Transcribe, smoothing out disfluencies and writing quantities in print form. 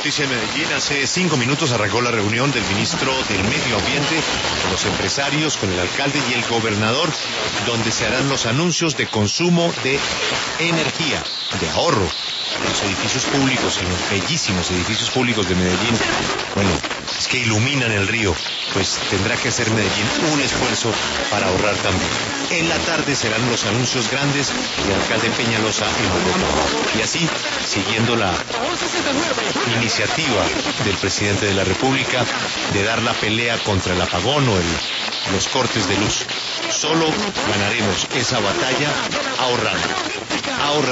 noticia en Medellín. Hace 5 minutos arrancó la reunión del ministro del Medio Ambiente con los empresarios, con el alcalde y el gobernador, donde se harán los anuncios de consumo de energía, de ahorro en los edificios públicos, en los bellísimos edificios públicos de Medellín. Bueno, es que iluminan el río, pues tendrá que hacer Medellín un esfuerzo para ahorrar también. En la tarde serán los anuncios grandes del alcalde Peñalosa en Bogotá. Y así, siguiendo la iniciativa del presidente de la República de dar la pelea contra el apagón o los cortes de luz. Solo ganaremos esa batalla ahorrando.